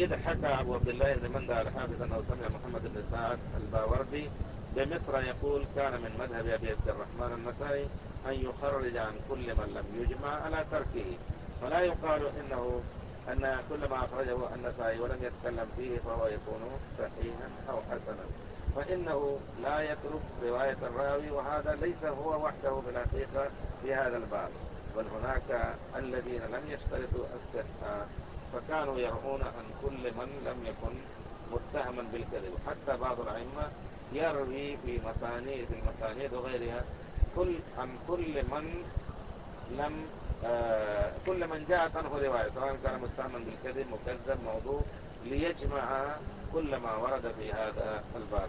إذ حكى أبو عبد الله بن مندى الحافظ أنه سمع محمد بن سعد الباوردي بمصر يقول: كان من مذهب أبي عبد الرحمن النسائي أن يخرج عن كل من لم يجمع على تركه، فلا يقال أن كل ما أخرجه النسائي ولم يتكلم فيه فهو يكون صحيحا أو حسنا، فإنه لا يترك رواية الراوي، وهذا ليس هو وحده في الحقيقة في هذا الباب، بل هناك الذين لم يشترطوا الصحة فكانوا يرون أن كل من لم يكن متهما بالكذب. حتى بعض الأئمة يروي في المسانيد وغيرها عن كل من جاءت عنه رواية، سواء كان متهما بالكذب، مكذب، موضوع، ليجمع كل ما ورد في هذا الباب.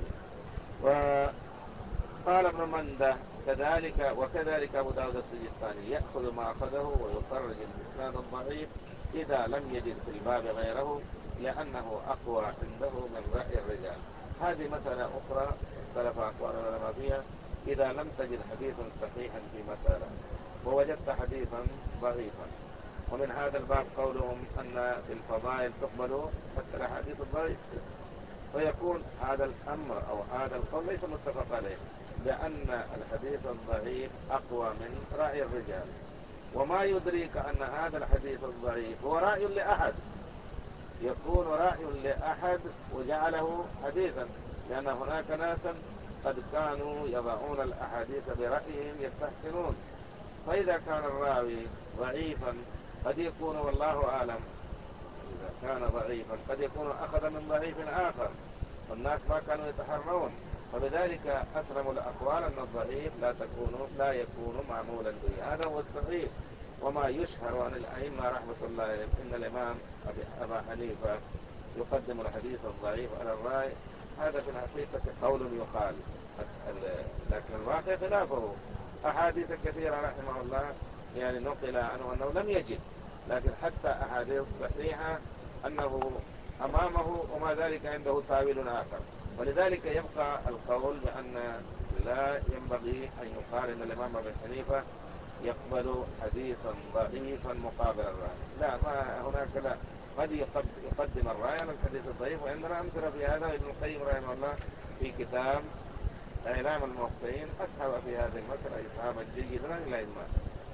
وقال ابن مندة وكذلك أبو داود السجستاني يأخذ ما أخذه ويخرج الإسناد الضعيف إذا لم يجد في الباب غيره، لأنه أقوى عنده من رأي الرجال. هذه مسألة أخرى اختلف أقوال العلماء فيها. إذا لم تجد حديثا صحيحا في مسألة ووجدت حديثا ضعيفا، ومن هذا الباب قولهم أن في الفضائل تقبل حتى الأحاديث الضعيفة، فيكون هذا الأمر أو هذا القول ليس متفق عليه، لأن الحديث الضعيف أقوى من رأي الرجال. وما يدريك أن هذا الحديث الضعيف هو رأي لأحد، يكون رأي لأحد وجعله حديثا، لأن هناك ناسا قد كانوا يضعون الأحاديث برأيهم يستحسنون، فإذا كان الراوي ضعيفا قد يكون، والله أعلم، إذا كان ضعيفا قد يكون أخذ من ضعيف آخر والناس ما كانوا يتحرون، فبذلك أسلم الأقوال أن الضعيف لا يكون معمولا به. هذا هو الصحيح. وما يشهر عن الأئمة رحمة الله عليهم إن الإمام أبا حنيفة يقدم الحديث الضعيف على الرأي، هذا في الحقيقة قول يقال، لكن الواقع خلافه. أحاديث كثيرة رحمه الله يعني نقل عنه أنه لم يجد، لكن حتى أحاديث صحيحة أنه أمامه وما ذلك عنده تاويل آخر. ولذلك يبقى القول بأن لا ينبغي أن يقال أن الإمام أبي حنيفة يقبل حديثا ضعيفا مقابل الرأي، لا، ما هناك، لا، قد يقدم الرأي على الحديث الضعيف. وعندنا أمثلة في هذا. ابن القيم رحمه الله في كتاب إعلام الموقعين أسهب في هذه المسألة إسهابا جيدا إلى إجماع.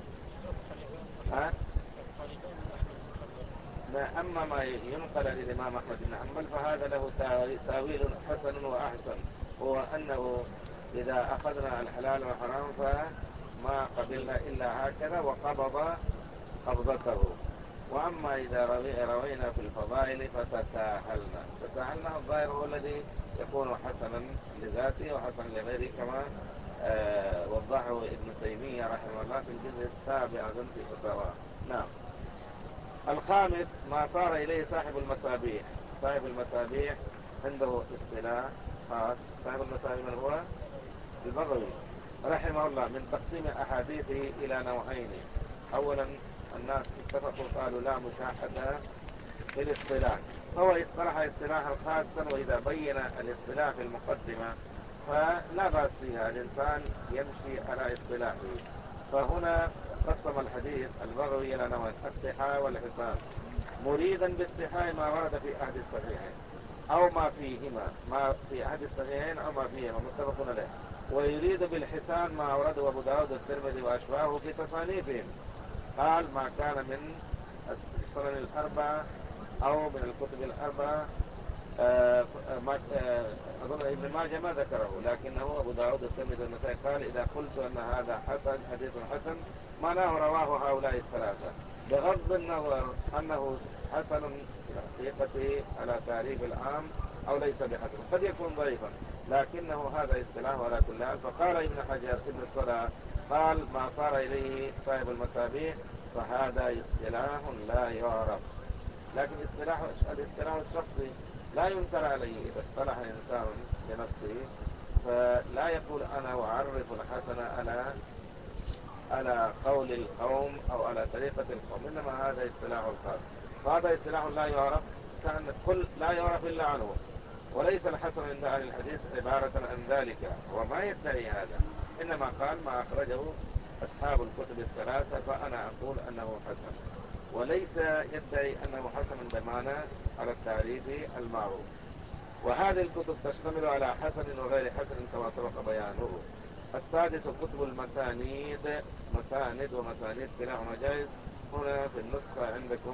أما ما ينقل للإمام أحمد بن حنبل فهذا له تاويل حسن وأحسن، هو أنه إذا أخذنا الحلال والحرام فما قبلنا إلا هكذا وقبض قبضته، وأما إذا روينا في الفضائل فتساهلنا الظاهر هو الذي يكون حسنا لذاته وحسنا لغيره، كما وضحه ابن تيمية رحمه الله في الجزء السابع في فتاواه. نعم. الخامس ما صار إليه صاحب المسابيح. صاحب المسابيح عنده اصطلاح خاص. صاحب المسابيح من هو؟ البغوي رحمه الله، من تقسيم أحاديثه إلى نوعين. أولا الناس اتفقوا قالوا لا مشاحة في الاصطلاح، فهو اصطلح اصطلاحا خاصا، وإذا بين الاصطلاح في المقدمة فلا بأس فيها، الإنسان يمشي على اصطلاحه. فهنا قسم الحديث البغوي إلى نوعين: الصحاح والحسان، مريدا بالصحاح ما ورد في أحد الصحيحين أو ما فيهما، ما في أحد الصحيحين أو ما فيهما متفق عليه، ويريد بالحسان ما ورده أبو داود والترمذي وأشباهه في تصانيفهم، قال ما كان من السنن الأربعة أو من الكتب الأربعة. أظن ابن ماجه ما ذكره، لكنه أبو داود الترمذي والنسائي قال إذا قلت أن هذا حديث حسن معناه رواه هؤلاء الثلاثة، بغض النظر أنه حسن في الحقيقة على تعريف العام أو ليس بحسن، قد يكون ضعيفا، لكنه هذا اصطلاح على كل حال. فقال ابن حجر ابن الصلاة قال ما صار إليه صاحب المسابيح فهذا اصطلاح لا يعرف، لكن الاصطلاح الشخصي لا ينكر عليه. إذا اصطلح إنسان لنفسه فلا يقول أنا أعرف الحسن على قول القوم أو على طريقة القوم، إنما هذا اصطلاح الخاص، فهذا اصطلاح لا يعرف، كأن كل لا يعرف إلا عنه. وليس الحسن عند أهل الحديث عبارة عن ذلك، وما يدعي هذا، إنما قال ما أخرجه أصحاب الكتب الثلاثة فأنا أقول أنه حسن. وليس يدعي أنه حسن بمعنى على التعريف المعروف. وهذه الكتب تشتمل على حسن وغير حسن كما سبق بيانه. السادس كتب المسانيد، مساند ومسانيد كلاهما جائز. هنا في النسخة عندكم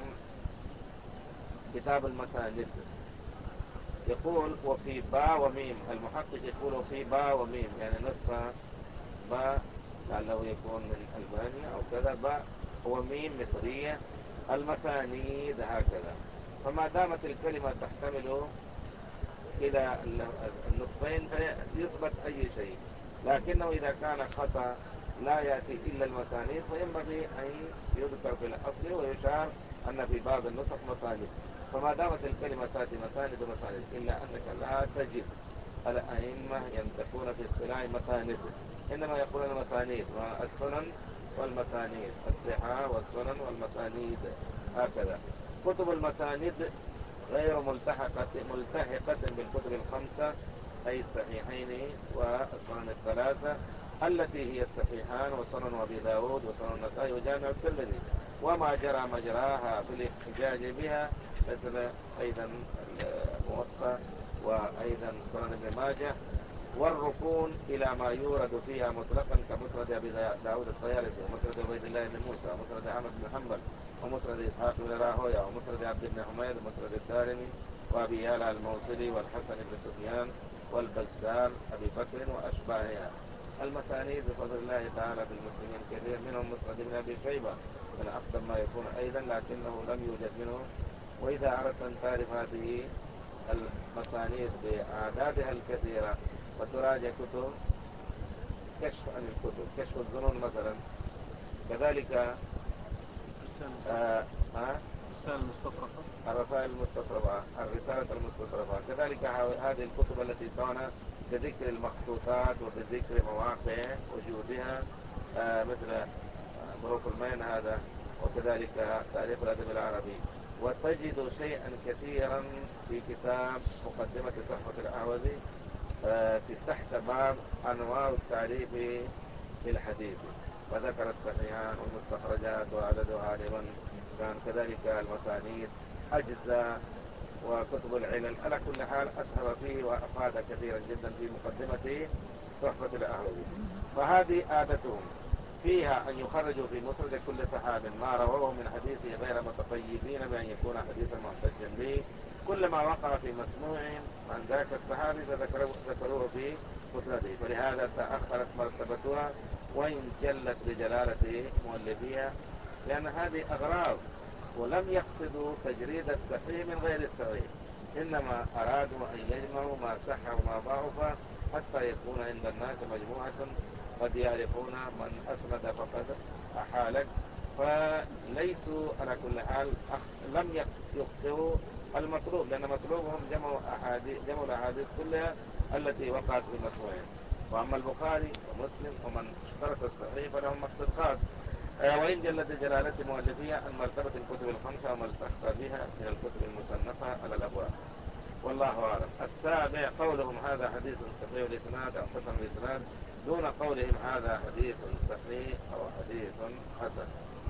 كتاب المسانيد يقول وفي باء وميم، المحقق يقول وفي باء وميم، يعني نسخة باء لعله يكون من ألمانيا أو كذا، باء وميم مصرية، المسانيد هكذا. فما دامت الكلمة تحتمل إلى النصفين فيثبت أي شيء، لكنه إذا كان خطأ لا يأتي إلا المسانيد فينبغي أن يذكر في الأصل ويشار أن في بعض النسخ مسانيد. فما دامت الكلمة تأتي مساند ومسانيد، إلا أنك لا تجد الأئمة ينتقون في اصطلاح مساند، إنما يقولون مسانيد والسنن والمسانيد، الصحاح والسنن والمسانيد هكذا. كتب المسانيد غير ملتحقة بالكتب الخمسة، أي الصحيحين والسنن الثلاثة التي هي الصحيحان وسنن أبي داود وسنن النسائي وجامع الترمذي، وما جرى مجراها في الاحتجاج بها مثل أيضا الموطأ وأيضا سنن ابن ماجه. والركون إلى ما يورد فيها مطلقا كمسند أبي داود الطيالسي ومسند عبيد الله بن موسى ومسند أحمد بن حنبل ومسند إسحاق بن راهويه ومسند عبد بن حميد ومسند الدارمي وأبي يالا الموصلي والحسن بن سفيان والبزار أبي بكر وأشباهها. المسانيد بفضل الله تعالى في المسلمين كثير، منهم مسند بن أبي شيبة من أقدم ما يكون أيضا، لكنه لم يوجد منه. وإذا أردت أن تعرف هذه المسانيد بأعدادها الكثيرة وتراجع كتب كشف عن الكتب، كشف الظنون مثلا، كذلك الرسائل المستطرفة، الرسالة المستطرفة، كذلك هذه الكتب التي تعنى بذكر المخطوطات وبذكر مواقع وجودها مثل بروك المين هذا، وكذلك تاريخ الأدب العربي. وتجد شيئا كثيرا في كتاب مقدمة تحفة الأعوذي في تحت باب أنواع التعريف للحديث، وذكر الصحيحان والمستخرجات وعددها لمن كان، كذلك المسانيد، أجزاء وكتب العلل. على كل حال أسهر فيه وأفاد كثيرا جدا في مقدمة تحفة الأعوذي. فهذه عادتهم فيها أن يخرجوا في مسند كل صحاب ما رووه من حديثه غير متقيدين بأن يكون حديثا محتجا به. كل ما وقع في مسموع عن ذاك الصحابي ذكروه في مسنده، فلهذا تأخرت مرتبتها وإن جلت بجلالة مؤلفيها، لأن هذه أغراض، ولم يقصدوا تجريد الصحيح من غير الصحيح، إنما أرادوا أن يجمعوا ما صح وما ضعف حتى يكون عند الناس مجموعة قد يعرفون من أسند فقد أحالك. فليسوا على كل حال لم يخطئوا المطلوب، لأن مطلوبهم جمع الأحاديث كلها التي وقعت في مسموعين. وأما البخاري ومسلم ومن اشترط الصحيح فلهم مقصد خاص. وإن جلت جلالة مؤلفيها عن مرتبة الكتب الخمسة وما التحق بها من الكتب المصنفة على الأبواب، والله أعلم. السابع قولهم هذا حديث صحيح الإسناد أو حسن الإسناد، دون قولهم هذا حديث صحيح أو حديث حسن،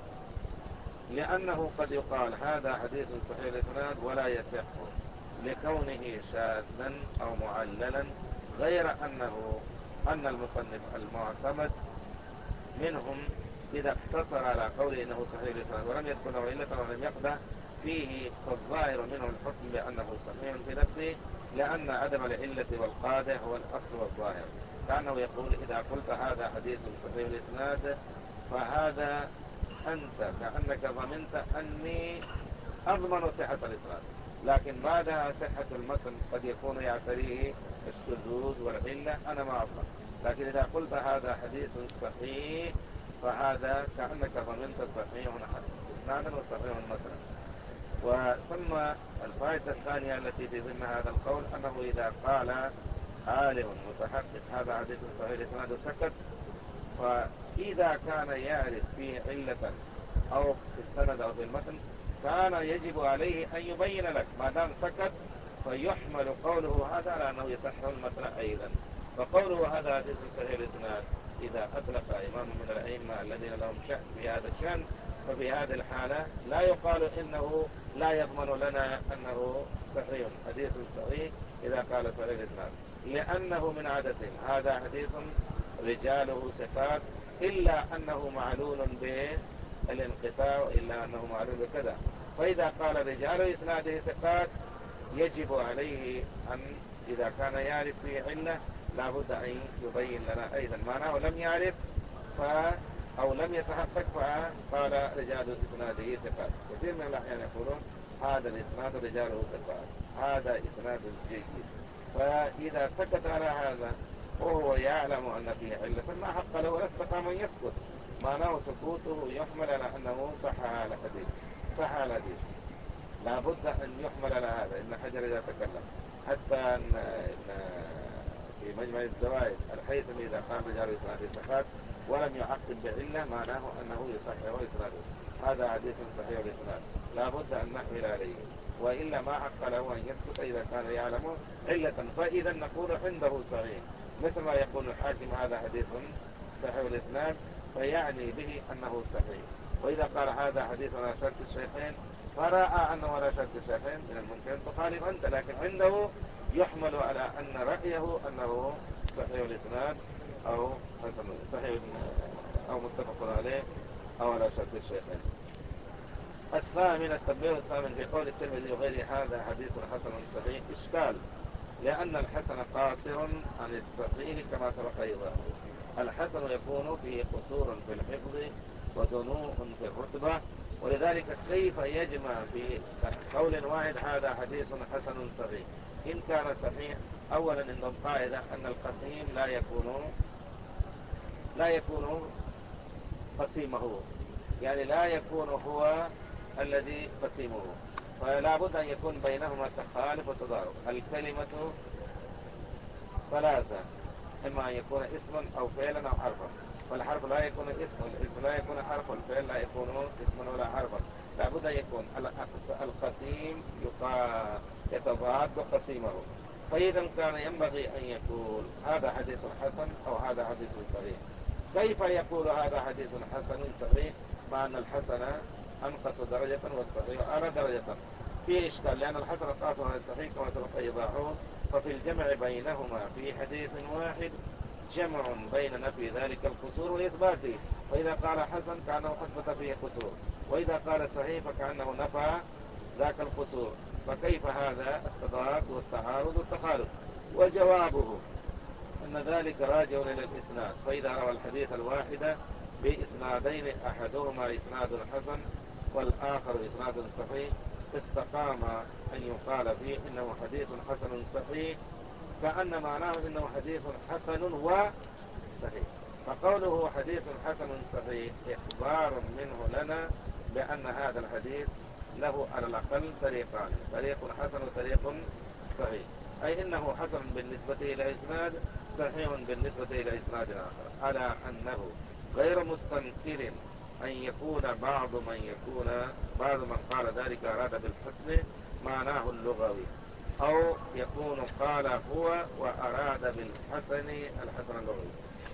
لأنه قد يقال هذا حديث صحيح الإسناد ولا يصح لكونه شاذا أو معللا، غير أن المصنف المعتمد منهم إذا اقتصر على قوله إنه صحيح الإسناد ولم يذكر له علة ولم يقدح فيه، فالظاهر منه الحكم بأنه صحيح في نفسه، لأن عدم العلة والقادح هو الأصل والظاهر. كأنه يقول إذا قلت هذا حديث صحيح الإسناد فهذا أنت كأنك ضمنت أني أضمن صحة الإسناد، لكن بعدها صحة المتن قد يكون يعتريه الشذوذ والعلة، أنا ما أضمن. لكن إذا قلت هذا حديث صحيح فهذا كأنك ضمنت صحيح إسنادا وصحيح متنا. وثم الفائدة الثانية التي في ضمن هذا القول أنه إذا قال عالم متحقق هذا حديث صحيح الإسناد وسكت، فإذا كان يعرف فيه علة أو في السند أو في المتن كان يجب عليه أن يبين لك. ما دام سكت فيحمل قوله هذا على أنه يصح المتن أيضا. فقوله هذا حديث صحيح الإسناد إذا أطلق إمام من الأئمة الذين لهم شأن في هذا الشأن ففي هذه الحالة لا يقال إنه لا يضمن لنا أنه صحيح، حديث صحيح إذا قال صحيح الإسناد، لأنه من عادته هذا حديث رجاله ثقات، إلا أنه معلول بالانقطاع، إلا أنه معلول بكذا. فإذا قال رجال إسناده ثقات يجب عليه أن إذا كان يعرف فيه علة لا بد أن يبين لنا أيضا معناه لم يعرف أو لم يتحقق فقال رجال إسناده ثقات. كثير من الأحيان يقولون هذا الإسناد رجاله ثقات، هذا إسناد جيد، فإذا سكت على هذا وهو يعلم أن فيه علة فما حق له ولا استقام أن يسكت، معناه سكوته يحمل على أنه صح على الحديث، صح على الحديث، لا بد أن يحمل على هذا. إن حجر إذا تكلم حتى أن في مجمع الزوائد الحيثمي إذا قال رجال إسناده ثقات ولم يعقب بعلة معناه أنه يصحح إسناده، هذا حديث صحيح الإسناد لا بد أن نحمل عليه، وإلا ما حق له أن يسكت إذا كان يعلم علة. فإذا نقول عنده صحيح، مثل ما يقول الحاكم هذا حديث صحيح الإسناد فيعني به أنه صحيح. وإذا قال هذا حديث على شرط الشيخين فرأى أنه على شرط الشيخين من الممكن تخالف أنت، لكن عنده يحمل على أن رأيه أنه صحيح الإسناد أو حسن صحيح أو متفق عليه أو على شرط الشيخين. الثامن التنبيه الثامن في قول الترمذي وغيره هذا حديث حسن صحيح إشكال، لأن الحسن قاصر عن الصحيح كما سبق أيضا. الحسن يكون فيه قصور في الحفظ ودنو في الرتبة، ولذلك كيف يجمع في قول واحد هذا حديث حسن صحيح؟ إن كان صحيح أولا عندهم قاعدة أن القسيم لا يكون قسيمه، يعني لا يكون هو الذي قسيمه، فلا بد أن يكون بينهما تخالف وتضارب. الكلمة ثلاثة، إما أن يكون اسما أو فعلا أو حرفا، والحرف لا يكون اسما، والاسم لا يكون حرفا، والفعل لا يكون اسما ولا حرفا، لا بد أن يكون القسيم يتضاد قسيمه. فإذا كان ينبغي أن يقول هذا حديث حسن أو هذا حديث صحيح. كيف يقول هذا حديث حسن صحيح مع أن الحسن أنقص درجة والصحيح أعلى درجة؟ فيه إشكال، لأن الحسن قاصر عن الصحيح كما سبق إيضاحه، ففي الجمع بينهما في حديث واحد جمع بين نفي ذلك القصور وإثباته، فإذا قال حسن كأنه أثبت فيه قصور، وإذا قال صحيح فكأنه نفى ذاك القصور، فكيف هذا التضاد والتعارض والتخالف؟ وجوابه أن ذلك راجع إلى الإسناد، فإذا روى الحديث الواحد بإسنادين أحدهما إسناد حسن والآخر إسناد صحيح استقام أن يقال فيه إنه حديث حسن صحيح، كأن معناه إنه حديث حسن وصحيح. فقوله حديث حسن صحيح إخبار منه لنا بأن هذا الحديث له على الأقل طريقان، طريق حسن وطريق صحيح، أي إنه حسن بالنسبة إلى إسناد، صحيح بالنسبة إلى إسناد آخر، على أنه غير مستنكر أن يكون بعض من قال ذلك أراد بالحسن معناه اللغوي، أو يكون قال هو وأراد بالحسن الحسن اللغوي.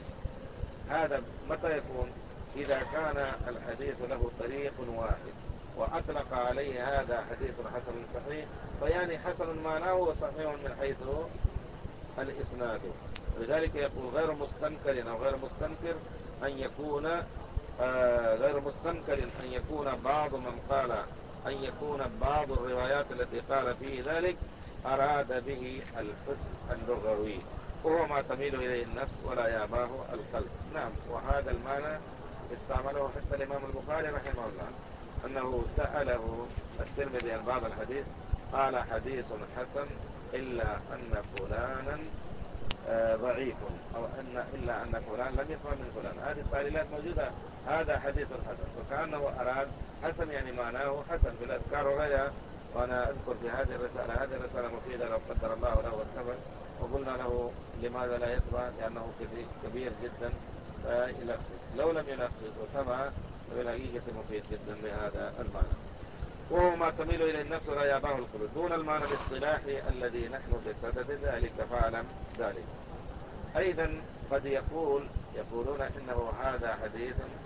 هذا متى يكون؟ إذا كان الحديث له طريق واحد وأطلق عليه هذا حديث حسن صحيح، فيعني حسن معناه وصحيح من حيث الإسناد. لذلك يقول غير مستنكر أو غير مستنكر أن يكون غير مستنكر أن يكون بعض من قال أن يكون بعض الروايات التي قال فيه ذلك أراد به الحسن اللغوي، وهو ما تميل إليه النفس ولا ياباه القلب. نعم، وهذا المعنى استعمله حتى الإمام البخاري رحمه الله، أنه سأله الترمذي عن بعض الحديث قال حديث حسن إلا أن فلانا ضعيف، أو إلا أن فلان لم يسمع من فلان. هذه التعليلات موجودة، هذا حديث حسن، وكأنه أراد حسن يعني معناه حسن في الأذكار وغيرها. وأنا أذكر في هذه الرسالة مفيدة لو قدر الله له والثبت، وقلنا له لماذا لا يتبع، لأنه كبير جدا فيلخص، لو لم يلخص وتبع بالحقيقة مفيد جدا لهذا المعنى، وهو ما تميل إلى النفس ولا ياباه القلوب، دون المعنى الاصطلاحي الذي نحن بصدد ذلك فاعلم ذلك. أيضا قد يقولون إنه هذا حديث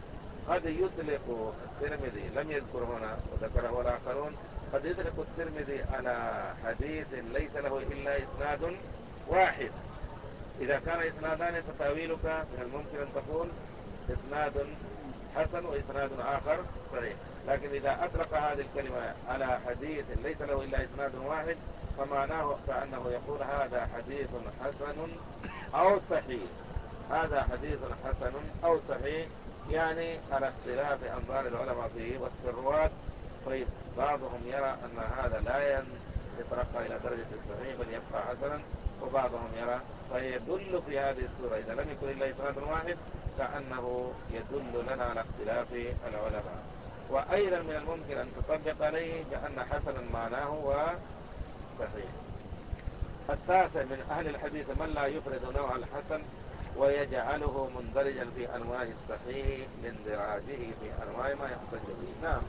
قد يطلق الترمذي، لم يذكر هنا وذكره الآخرون، قد يطلق الترمذي على حديث ليس له إلا إسناد واحد. إذا كان إسنادان فتاويلك من الممكن أن تقول إسناد حسن وإسناد آخر صحيح. لكن إذا أطلق هذه الكلمة على حديث ليس له إلا إسناد واحد فمعناه كأنه يقول هذا حديث حسن أو صحيح، هذا حديث حسن أو صحيح، يعني على اختلاف أنظار العلماء في وصف الرواة. طيب بعضهم يرى أن هذا لا يترقى إلى درجة الصحيح بل يبقى حسنا، وبعضهم يرى فيدل في هذه الصورة إذا لم يكن إلا إسناد واحد كأنه يدل لنا على اختلاف العلماء. وأيضا من الممكن أن تطبق عليه بأن حسنا معناه وصحيح. التاسع من أهل الحديث من لا يفرد نوع الحسن ويجعله مندرجا في أنواع الصحيح لاندراجه في أنواع ما يحتج به. نعم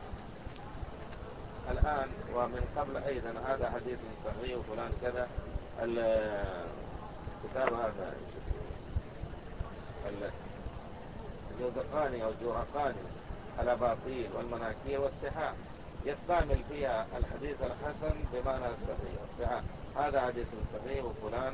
الآن ومن قبل أيضا هذا حديث صحيح وفلان كذا، الكتاب هذا الجوزقاني أو الجورقاني الأباطيل والمناكير والصحاح يستعمل فيها الحديث الحسن بمعنى الصحيح والصحاح، هذا حديث صحيح وفلان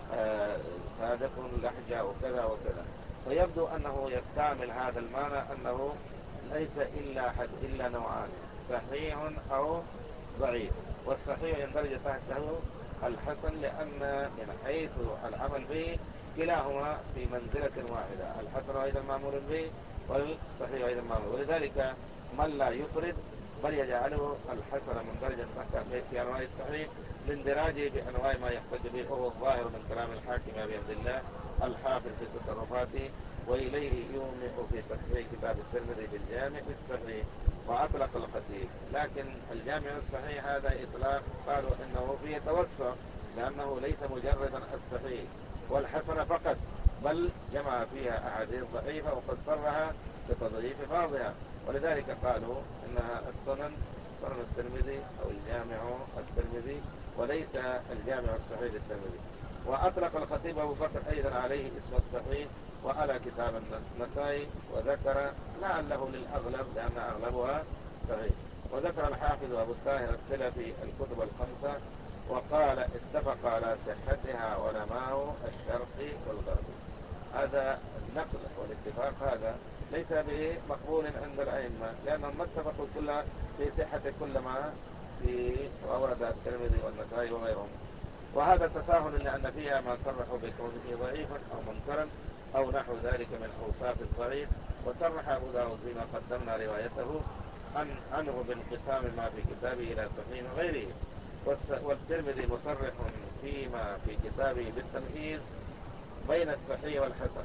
صادق لحجة وكذا وكذا، فيبدو أنه يستعمل هذا المعنى أنه ليس إلا نوعان، صحيح أو ضعيف. والصحيح يندرج تحته الحسن لأن من حيث العمل به كلاهما في منزلة واحدة، الحسن أيضا معمول به والصحيح أيضا معمول، ولذلك من لا يفرد بل يجعله الحسن مندرجا تحت في أنواع الصحيح لاندراجه بأنواع ما يحتج به، وهو الظاهر من كلام الحاكم أبي عبد الله الحافظ في تصرفاته، وإليه يومئ في تصحيح كتاب الترمذي بالجامع الصحيح. وأطلق الخطيب، لكن الجامع الصحيح هذا إطلاق قالوا إنه فيه توسع لأنه ليس مجردا الصحيح والحسن فقط، بل جمع فيها أحاديث ضعيفة وقد صرها بتضعيف بعضها، ولذلك قالوا إنها السنن، سنن الترمذي أو الجامع الترمذي وليس الجامع الصحيح للترمذي. وأطلق الخطيب أبو بكر أيضا عليه اسم الصحيح وعلى كتاب النسائي، وذكر لعله للأغلب لأن أغلبها صحيح. وذكر الحافظ أبو الطاهر السلفي الكتب الخمسة وقال اتفق على صحتها علماء الشرق والغرب. هذا النقل والاتفاق هذا ليس به مقبول عند الأئمة لأنهم ما اتفقوا كلها في صحة كل ما في أورد الترمذي والنسائي وغيرهم، وهذا تساهل لأن فيها ما صرحوا بكونه ضعيفا أو منكرا أو نحو ذلك من أوصاف الضعيف. وصرح أبو داود فيما قدمنا روايته عنه بانقسام ما في كتابه إلى صحيح وغيره، والترمذي مصرح فيما في كتابه بالتمييز بين الصحيح والحسن.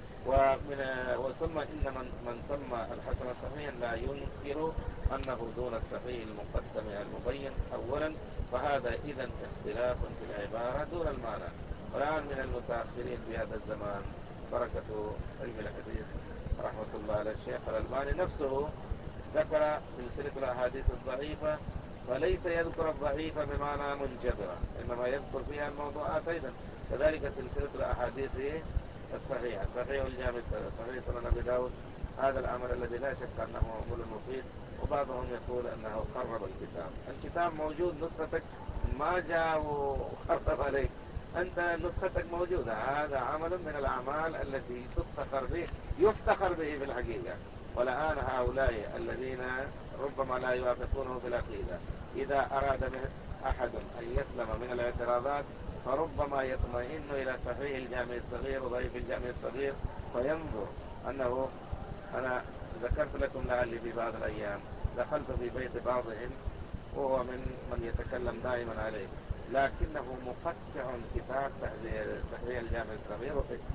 وثم إن من سمى الحسن صحيحا لا ينكر أنه دون الصحيح المقدم المبين أولا، فهذا إذن اختلاف في العبارة دون المعنى. والآن من المتأخرين في هذا الزمان بركة علم الحديث رحمة الله على الشيخ الألباني نفسه ذكر سلسلة الأحاديث الضعيفة، فليس يذكر الضعيفة بمعنى منجبرة، إنما يذكر فيها الموضوعات أيضا. كذلك سلسلة الأحاديث الصحيحة، صحيح الجامع، صحيح سنن أبي داود، هذا العمل الذي لا شك أنه معمول مفيد. وبعضهم يقول أنه خرب الكتاب موجود، نسختك ما جاء وخرب عليك، أنت نسختك موجودة، هذا عمل من الأعمال التي يفتخر به في الحقيقة. والآن هؤلاء الذين ربما لا يوافقونه في العقيدة إذا أراد من أحد أن يسلم من الاعتراضات فربما يطمئن إلى صحيح الجامع الصغير وضعيف الجامع الصغير فينظر أنه أنا ذكرت لكم لعلي في بعض الأيام دخلت في بيت بعضهم وهو من يتكلم دائما عليه، لكنه مقطع كتاب صحيح الجامع الصغير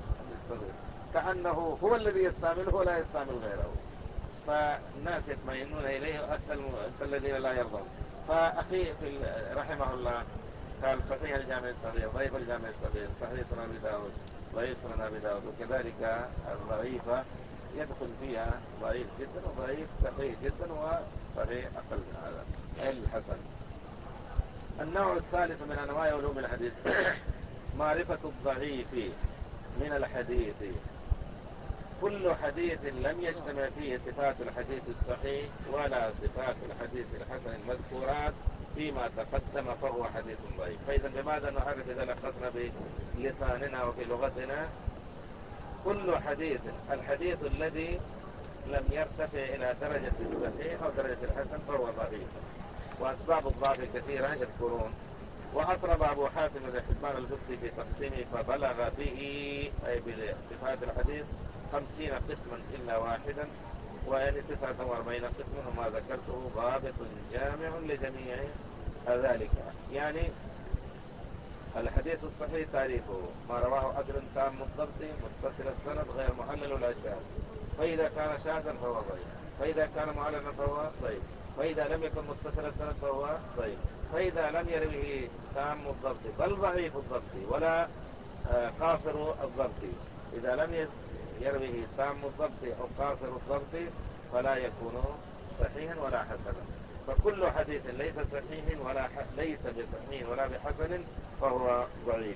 كأنه هو الذي يستعمله ولا يستعمل غيره، فالناس يطمئنون إليه حتى الذين لا يرضون. فأخي رحمه الله قال صحيح الجامع الصغير، ضعيف الجامع الصغير، صحيح سنن أبي داود، ضعيف سنن أبي داود، وكذلك الضعيفة يدخل فيها ضعيف جدا وضعيف صحيح جدا وصحيح أقل من هذا أي الحسن. النوع الثالث من أنواع علوم الحديث معرفة الضعيف من الحديث. كل حديث لم يجتمع فيه صفات الحديث الصحيح ولا صفات الحديث الحسن المذكورات فيما تقدم فهو حديث ضعيف. فإذا بماذا نعرف إذا لخصنا بلساننا وفي لغتنا؟ كل حديث، الحديث الذي لم يرتفع إلى درجة الصحيح أو درجة الحسن فهو ضعيف. وأسباب الضعف كثيرة يذكرون. وأطرب أبو حاتم بن حبان البستي في تقسيمه فبلغ به أي بصفات الحديث 50 قسما إلا واحدا، ويعني 49 قسما، وما ذكرته ضابط جامع لجميع ذلك. يعني الحديث الصحيح تعريفه ما رواه عدل تام الضبط متصل السند غير معلل ولا شاذ، فإذا كان شاذا فهو ضعيف، فإذا كان معللا فهو ضعيف، فإذا لم يكن متصل السند فهو ضعيف، فإذا لم يروه تام الضبط بل ضعيف الضبط ولا قاصر الضبط، إذا لم يروه تام الضبط أو قاصر الضبط فلا يكون صحيحا ولا حسنا. فكل حديث ليس صحيح ولا ليس بصحيح ولا بحسن فهو ضعيف،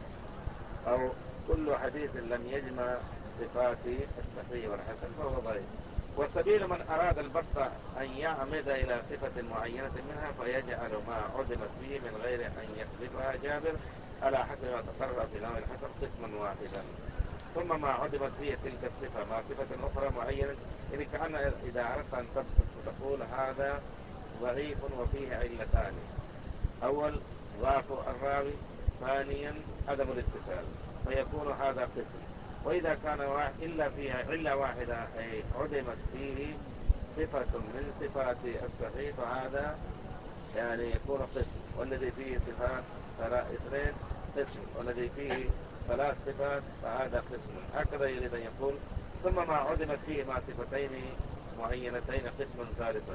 أو كل حديث لم يجمع صفات الصحيح والحسن فهو ضعيف. وسبيل من أراد البحث أن يعمد إلى صفة معينة منها فيجعل ما عدمت فيه من غير أن يخلفها جابر على حسب ما تقرر في نوع الحسن قسما واحدا، ثم ما عدمت فيه تلك الصفة مع صفة أخرى معينة. إذا كان إذا أردت أن تبحث وتقول هذا ضعيف وفيه علتان: أول ضعف الراوي، ثانيا عدم الاتصال، فيكون هذا قسم. وإذا كان إلا فيها علة واحدة أي عدمت فيه صفة من صفات الصحيح فهذا يعني يكون قسم، والذي فيه صفات اثنين قسم، والذي فيه ثلاث صفات فهذا قسم. هكذا يريد أن يقول. ثم ما عدمت فيه مع صفتين معينتين قسما ثالثا،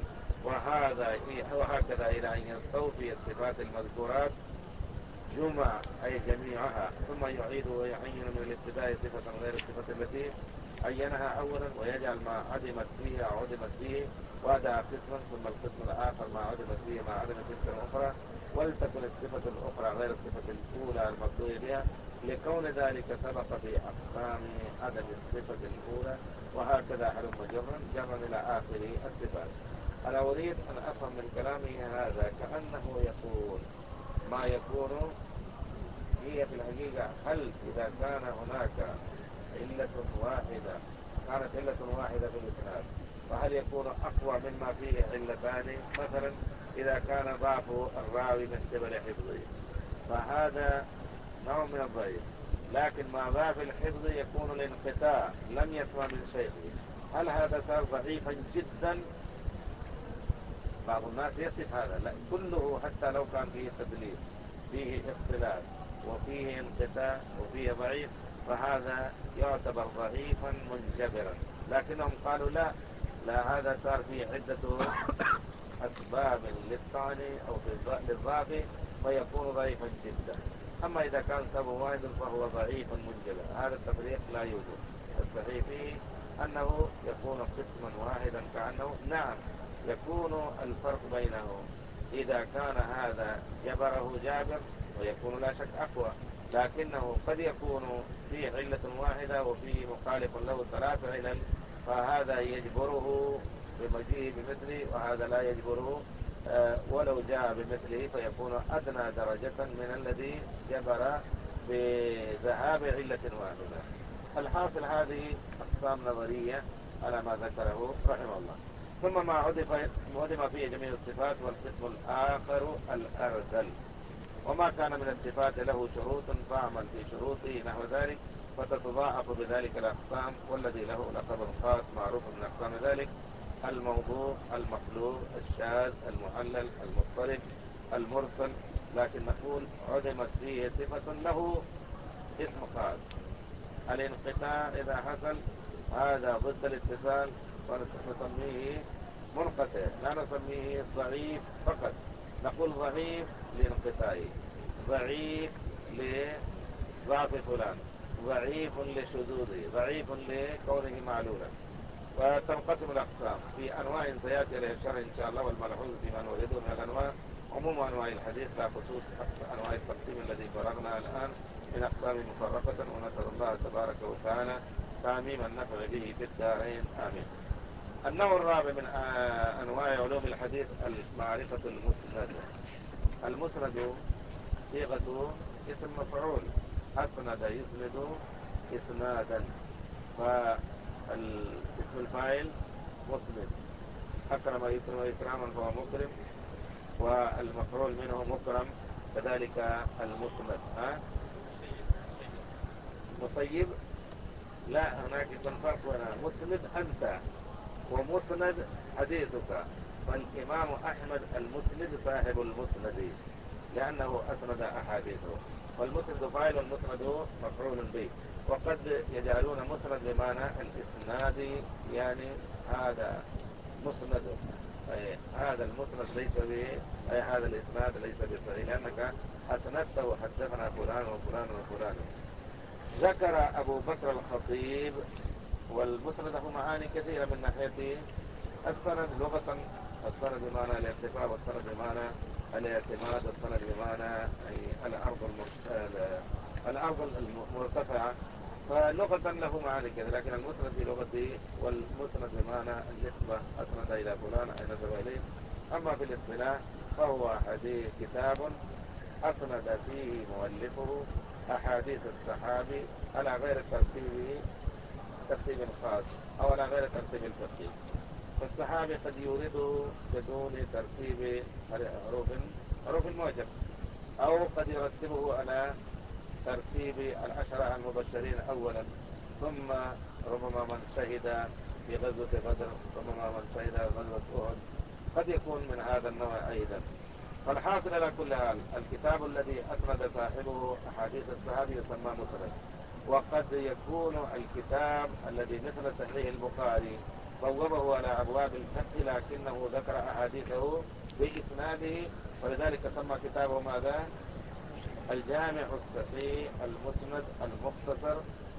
وهكذا إلى أن يستوفي الصفات المذكورات جمع أي جميعها، ثم يعيد ويعين من الابتداء صفة غير الصفة التي عينها أولا، ويجعل ما عدمت فيه عدمت فيه وهذا قسما، ثم القسم الآخر ما عدمت فيه ما عدمت تلك الأخرى، ولتكن الصفة الأخرى غير الصفة الأولى المقصود بها، لكون ذلك سبق في أقسام عدم الصفة الأولى، وهكذا حلم جرا إلى آخر الصفات. أنا أريد أن أفهم من كلامه هذا كأنه يقول ما يكون هي في الحقيقة، هل إذا كان هناك علة واحدة كانت علة واحدة في الإسناد فهل يكون أقوى مما فيه علتان؟ مثلا إذا كان ضعف الراوي من قبل حفظه فهذا نوع من الضعيف، لكن مع ضعف الحفظ يكون الانقطاع، لم يسمع من شيخه، هل هذا صار ضعيفا جدا؟ بعض الناس يصف هذا، لا كله حتى لو كان فيه تدليس فيه اختلاف وفيه انقطاع وفيه ضعيف فهذا يعتبر ضعيفا منجبرا، لكنهم قالوا لا هذا صار فيه عدة أسباب للطعن أو للضعف فيكون ضعيفا جدا. أما إذا كان سبب واحد فهو ضعيف منجبر، هذا التفريق لا يوجد. الصحيح فيه أنه يكون قسما واحدا، كأنه نعم يكون الفرق بينه إذا كان هذا جبره جابر ويكون لا شك أقوى، لكنه قد يكون فيه علة واحدة وفيه مخالف له 3 علل، فهذا يجبره بمجيء بمثله وهذا لا يجبره ولو جاء بمثله فيكون أدنى درجة من الذي جبر بذهاب علة واحدة. الحاصل هذه أقسام نظرية على ما ذكره رحمه الله. ثم ما عدم فيه جميع الصفات، والقسم الآخر الأرذل، وما كان من الصفات له شروط فاعمل في شروطه نحو ذلك فتتضاعف بذلك الأقسام، والذي له لقب خاص معروف من أقسام ذلك: الموضوع، المخلوق، الشاذ، المعلل، المضطرب، المرسل. لكن نقول عدمت فيه صفة له اسم خاص. الانقطاع إذا حصل هذا ضد الاتصال فنسميه منقطع، لا نسميه ضعيف فقط، نقول ضعيف لانقطاعه، ضعيف لضعف فلان، ضعيف لشذوذه، ضعيف لكونه معلولا. وتنقسم الأقسام في أنواع سيأتي إليها الشرع إن شاء الله، والملحوظ فيما نريده من الأنواع عموم أنواع الحديث لا خصوص أنواع التقسيم الذي فرغنا الآن من أقسام مفرقة. ونسأل الله تبارك وتعالى تعميم النفع به في الدارين آمين. النوع الرابع من أنواع علوم الحديث معرفة المسند. المسند صيغة اسم مفعول، أسند يسند إسنادا، فاسم الفاعل مسند، أكرم يكرم إكراما فهو مكرم، والمفعول منه مكرم، كذلك المسند. مصيب، لا، هناك يكون فرق بين مسند أنت ومسند حديثك. فالإمام أحمد المسند صاحب المسند لأنه أسند أحاديثه، والمسند فاعل والمسند مفعول به. وقد يجعلون مسند بمعنى الإسناد، يعني هذا مسند، أي هذا المسند ليس به، أي هذا الإسناد ليس بصحيح لأنك أسندته حدثنا فلان وفلان وفلان. ذكر أبو بكر الخطيب والمسند له معاني كثيرة من ناحية السند لغة. السند بمعنى الارتفاع، والسند بمعنى الاعتماد، والسند بمعنى الأرض المرتفعة. فلغة له معاني كذا، لكن المسند في لغته والمسند بمعنى النسبة، أسند إلى فلان أي نسب إليه. أما في الاصطلاح فهو حديث كتاب أسند فيه مؤلفه أحاديث الصحابي على غير ترتيب خاص، أو على غير ترتيب الفقهي. فالصحابي قد يورده بدون ترتيب حروف معجم، أو قد يرتبه على ترتيب العشرة المبشرين أولا، ثم ربما من شهد في غزوة بدر، ربما من شهد غزوة أحد، قد يكون من هذا النوع أيضا. فالحاصل على كل حال الكتاب الذي أسند صاحبه أحاديث الصحابي يسمى مسند. وقد يكون الكتاب الذي مثل صحيح البخاري بوبه على أبواب الفقه لكنه ذكر أحاديثه بإسناده، ولذلك سمى كتابه ماذا؟ الجامع الصحيح المسند المختصر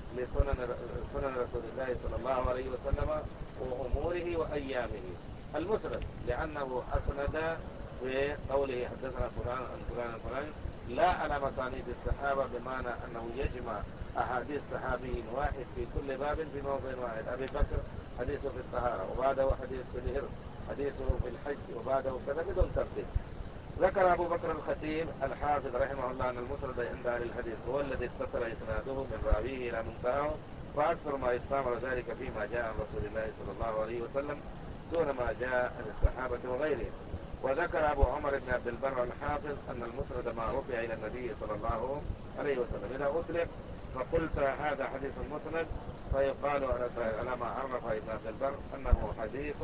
لسنن رسول الله صلى الله عليه وسلم وأموره وأيامه. المسند لأنه أسند بقوله حدثنا فلان عن فلان عن فلان، لا على مسانيد الصحابة بمعنى أنه يجمع أحاديث صحابي واحد في كل باب في موضع واحد. أبي بكر حديثه في الطهارة، وبعده حديث في الهرم، حديثه في الحج، وبعده كذا بدون ترتيب. ذكر أبو بكر الخطيب الحافظ رحمه الله أن المسند عند أهل الحديث هو الذي اتصل إسناده من راويه إلى منتهاه، وأكثر ما يستعمل ذلك فيما جاء عن رسول الله صلى الله عليه وسلم دون ما جاء عن الصحابة وغيرهم. وذكر أبو عمر بن عبد البر الحافظ أن المسند ما رفع إلى النبي صلى الله عليه وسلم. إذا أطلق فقلت هذا حديث مسند، فيقال على ما عرف ابن عبد البر أنه حديث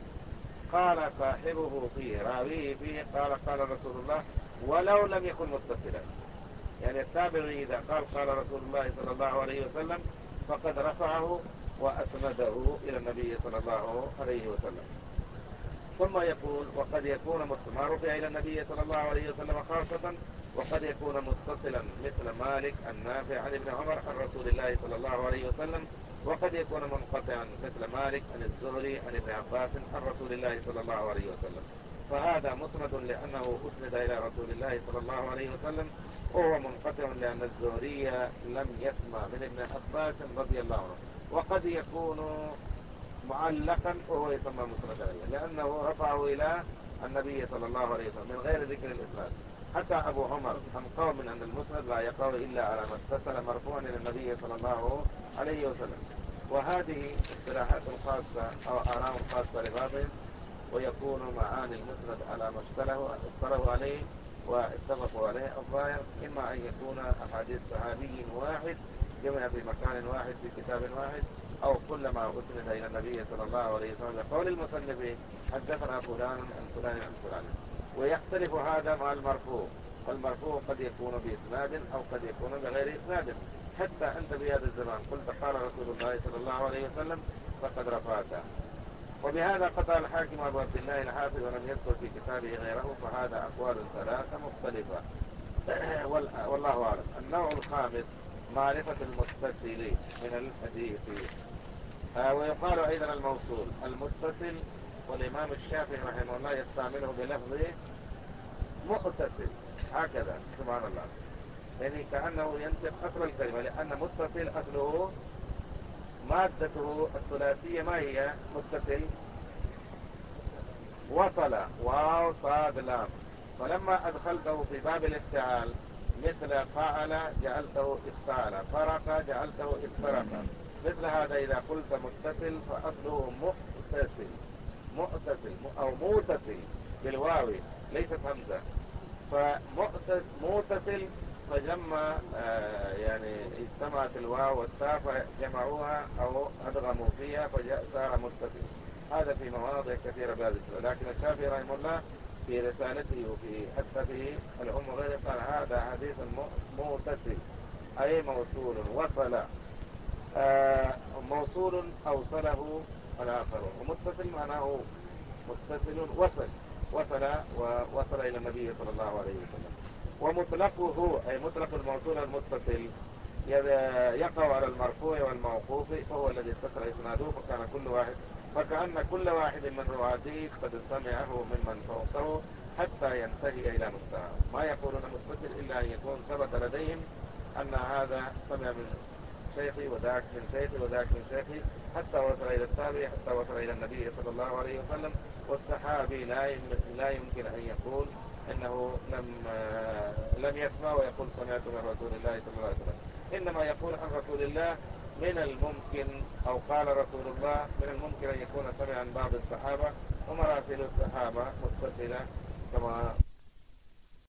قال صاحبه فيه، راويه فيه، قال رسول الله، ولو لم يكن متصلا. يعني التابعي إذا قال رسول الله صلى الله عليه وسلم فقد رفعه وأسنده إلى النبي صلى الله عليه وسلم. ثم يقول وقد يكون ما رفع إلى النبي صلى الله عليه وسلم خاصة، وقد يكون متصلا مثل مالك النافع عن ابن عمر عن رسول الله صلى الله عليه وسلم، وقد يكون منقطعا مثل مالك عن الزهري عن ابن عباس عن رسول الله صلى الله عليه وسلم. فهذا مسند لأنه أسند إلى رسول الله صلى الله عليه وسلم، وهو منقطع لأن الزهري لم يسمع من ابن عباس رضي الله عنه. وقد يكون معلقا وهو يسمى مسندا لأنه رفعه إلى النبي صلى الله عليه وسلم من غير ذكر الإسناد. حتى أبو عمر عن قوم أن المسند لا يقع إلا على ما اتصل مرفوعا إلى النبي صلى الله عليه وسلم. وهذه اصطلاحات خاصة أو آراء خاصة لبعضهم، ويكون معاني المسند على ما اصطلحوا عليه واتفقوا عليه. الظاهر إما أن يكون أحاديث صحابي واحد جمع في مكان واحد في كتاب واحد، أو كلما أسند إلى النبي صلى الله عليه وسلم قول المصنف حدثنا فلان عن فلان عن فلان. ويختلف هذا مع المرفوع، والمرفوع قد يكون بإسناد أو قد يكون بغير إسناد. حتى أنت في هذا الزمان قلت قال رسول الله صلى الله عليه وسلم فقد رفعته. وبهذا قطع الحاكم أبو عبد الله الحافظ ولم يذكر في كتابه غيره، فهذا أقوال ثلاثة مختلفة والله أعلم. النوع الخامس معرفة المتصل من الحديث. ويقال أيضا المتصل، والإمام الشافعي رحمه الله يستعمله بلفظ متصل هكذا سبحان الله، يعني كأنه ينطق أصل الكلمة، لأن متصل أصله مادته الثلاثية ما هي؟ متصل، وصل، واو صاد لام. فلما أدخلته في باب الافتعال مثل فعل جعلته افتعل، فرق جعلته افترق. مثل هذا إذا قلت متصل فأصله مؤتسل، مؤتسل أو موتسل بالواو ليست همزة. فموتسل فجمع يعني اجتمعت الواو والتاء فجمعوها أو أدغموا فيها فصار متصل. هذا في مواضع كثيرة بهذا السؤال. لكن الشافعي رحمه الله في رسالته وفي حتى في الأم وغيره قال هذا حديث موتسل أي موصول وصل، موصول أوصله الآخر، ومتصل معناه متصل وصل ووصل إلى النبي صلى الله عليه وسلم. ومطلقه أي مطلق الموصول المتصل يقع على المرفوع والموقوف، فهو الذي اتصل إسناده فكأن كل واحد من رواته قد سمعه ممن فوقه حتى ينتهي إلى منتهى. ما يقولون متصل إلا أن يكون ثبت لديهم أن هذا سمع من شيخي وذاك من شيخي وذاك من شيخي حتى وصل إلى التابعي حتى وصل إلى النبي صلى الله عليه وسلم. والصحابي لا يمكن أن يقول إنه لم يسمع ويقول سمعت من رسول الله صلى الله عليه وسلم، إنما يقول عن رسول الله من الممكن أو قال رسول الله من الممكن أن يكون سمع عن بعض الصحابة، ومراسل الصحابة متصلة كما